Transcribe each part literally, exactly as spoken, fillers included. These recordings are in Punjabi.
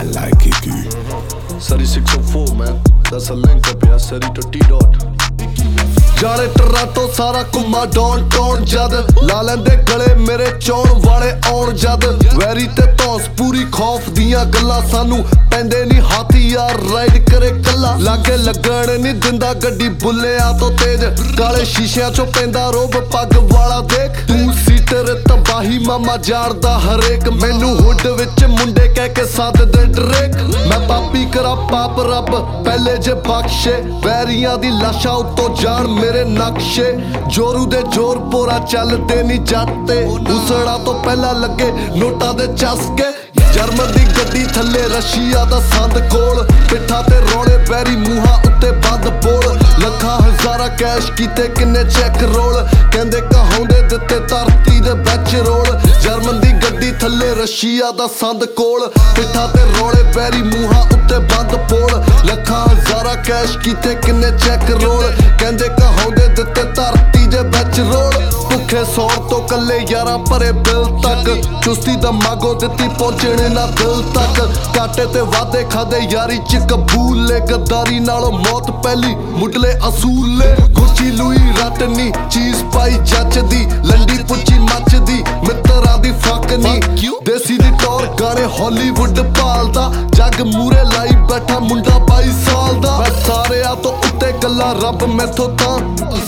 Man like Kiki. Surrey six oh four, man. That's a link up here. Surrey to T dot. ਜਾਲੇ ਟਰਾਂਟੋ ਸਾਰਾ ਘੁੰਮਾ ਡਾਊਨ ਟਾਊਨ ਜਦ ਲਾ ਲੈਂਦੇ ਗਲੇ ਮੇਰੇ ਚੌਣ ਵਾਲੇ ਆਉਣ ਜਦ ਵੈਰੀ ਤੇ ਧੌਂਸ ਪੂਰੀ ਖੌਫ ਦੀਆਂ ਗੱਲਾਂ ਸਾਨੂੰ ਪੈਂਦੇ ਨਹੀਂ ਹਾਥੀ ਯਾਰ ਰਾਈਡ ਕਰੇ ਕੱਲਾ ਲਾਗੇ ਲੱਗਣ ਨਹੀਂ ਦਿੰਦਾ ਗੱਡੀ ਬੁੱਲਿਆਂ ਤੋਂ ਤੇਜ਼ ਕਾਲੇ ਸ਼ੀਸ਼ਿਆਂ ਚੋਂ ਪੈਂਦਾ ਰੋਬ ਪੱਗ ਵਾਲਾ ਦੇਖ ਤੂੰ ਸੀਟਰ ਤਬਾਹੀ ਮਾਮਾ ਜਾਣਦਾ ਹਰੇਕ ਮੈਨੂੰ ਹੁੱਡ ਵਿੱਚ ਮੁੰਡੇ ਕਹਿ ਕੇ ਸੱਦਦੇ ਡਰੇਕ ਮੈਂ ਪਾਪੀ ਕਰਾਂ ਪਾਪ ਰੱਬ ਪਹਿਲੇ ਜੇ ਬਖਸ਼ੇ ਵੈਰੀਆਂ ਦੀ ਲਾਸ਼ਾਂ ਉੱਤੋਂ ਜਾਣ ਮੇਰੇ ਨਕਸ਼ੇ ਜੋਰੂ ਦੇ ਜੋਰ ਪੋਰਾ ਚੱਲਦੇ ਨੀ ਜੱਟ ਤੇ ਉਸੜਾ ਤੋਂ ਪਹਿਲਾਂ ਲੱਗੇ ਨੋਟਾਂ ਦੇ ਚਸਕੇ ਜਰਮਨ ਦੀ ਗੱਡੀ ਥੱਲੇ ਰਸ਼ੀਆ ਦਾ ਸੰਦ ਕੋਲ ਪਿੱਠਾਂ ਤੇ ਰੋਲੇ ਬੈਰੀ ਮੂੰਹਾਂ ਉੱਤੇ ਬੰਦ ਬੋਲ ਲੱਖਾਂ ਹਜ਼ਾਰਾਂ ਕੈਸ਼ ਕੀਤੇ ਕਿੰਨੇ ਚੈੱਕ ਰੋਲ ਕਹਿੰਦੇ ਕਹਾਉਂਦੇ ਦਿੱਤੇ ਧਰਤੀ ਦੇ ਵਿੱਚ ਰੋਲ ਜਰਮਨ ਦੀ ਗੱਡੀ ਥੱਲੇ ਰਸ਼ੀਆ ਦਾ ਸੰਦ ਕੋਲ ਪਿੱਠਾਂ ਤੇ ਰੋਲੇ ਬੈਰੀ ਮੂੰਹਾਂ ਉੱਤੇ ਬੰਦ ਬੋਲ ਲੱਖਾਂ ਹਜ਼ਾਰਾਂ ਕੈਸ਼ ਕੀਤੇ ਕਿੰਨੇ ਚੈੱਕ ਰੋਲ ਕਹਿੰਦੇ ਕਹਾਉਂਦੇ ਦਿੱਤੇ ਧਰਤੀ ਦੇ ਵਿੱਚ ਰੋਲ ਭੁੱਖੇ ਸੌਣ ਤੋਂ ਕੱਲੇ ਯਾਰਾਂ ਭਰੇ ਬਿੱਲ ਤੱਕ ਚੁਸਤੀ ਦਾ ਮਾਗੋ ਦਿੱਤੀ ਪਹੁੰਚਣੇ ਨਾ ਦਿਲ ਤੱਕ ਕਾਟੇ ਤੇ ਵਾਦੇ ਖਾਦੇ ਯਾਰੀ ਚ ਕਬੂਲੇ ਗੱਦਾਰੀ ਨਾਲੋਂ ਮੌਤ ਪਹਿਲੀ ਮੁੱਢਲੇ ਅਸੂਲੇ ਗੁੱਚੀ ਲੂਈ ਰਟਨੀ ਚੀਜ਼ ਪਾਈ ਜੱਚਦੀ ਲੰਡੀ ਪੁੱਚੀ ਮੱਚਦੀ ਮਿੱਤਰਾਂ ਦੀ ਫੱਕ ਨੀ ਦੇਸੀ ਦੀ ਟੌਰ ਗਾਣੇ ਹਾਲੀਵੁੱਡ ਭਾਲਦਾ ਜੱਗ ਮੂਰੇ ਲਾਈ ਬੈਠਾ ਮੁੰਡਾ ਬਾਈ ਸਾਲ ਦਾ ਮੈਂ ਸਾਰਿਆਂ ਤੋਂ ਉੱਤੇ ਗੱਲਾਂ ਰੱਬ ਮੈਥੋਂ ਤਾਂ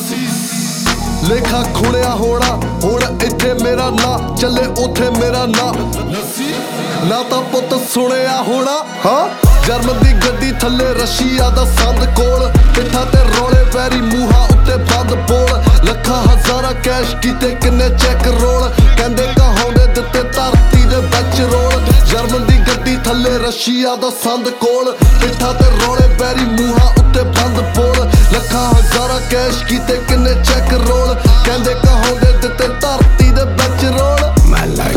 ਲੇਖਾ ਖੁਣਿਆ ਹੋਣਾ ਹੁਣ ਇੱਥੇ ਮੇਰਾ ਨਾਂ ਚੱਲੇ ਉੱਥੇ ਮੇਰਾ ਨਾਂ ਨਾ ਤਾਂ ਪੁੱਤ ਸੁਣਿਆ ਹੋਣਾ ਹਾਂ ਜਰਮਨ ਦੀ ਗੱਡੀ ਥੱਲੇ ਰਸ਼ੀਆ ਦਾ ਸੰਦ ਕੋਲ ਪਿੱਠਾਂ ਤੇ ਰੋਲੇ ਵੈਰੀ ਮੂੰਹਾਂ ਉੱਤੇ ਬੰਦ ਬੋਲ ਲੱਖਾਂ ਹਜ਼ਾਰਾਂ ਕੈਸ਼ ਕੀਤੇ ਕਿੰਨੇ ਚੈੱਕ ਰੋਲ ਕਹਿੰਦੇ ਕਹਾਉਂਦੇ ਦਿੱਤੇ ਧਰਤੀ ਦੇ ਵਿੱਚ ਰੋਲ ਜਰਮਨ ਦੀ ਗੱਡੀ ਥੱਲੇ ਰਸ਼ੀਆ ਦਾ ਸੰਦ ਕੋਲ ਪਿੱਠਾਂ ਤੇ ਰੋਲੇ ਵੈਰੀ ਮੂੰਹਾਂ ਉੱਤੇ ਬੰਦ ਬੋਲ ਲੱਖਾਂ ਹਜ਼ਾਰਾਂ ਕੈਸ਼ ਕੀਤੇ ਕਿੰਨੇ ਚੈੱਕ ਰੋਲ ਕਹਿੰਦੇ ਕਹਾਉਂਦੇ ਦਿੱਤੇ ਧਰਤੀ ਦੇ ਵਿੱਚ ਰੋਲ Man like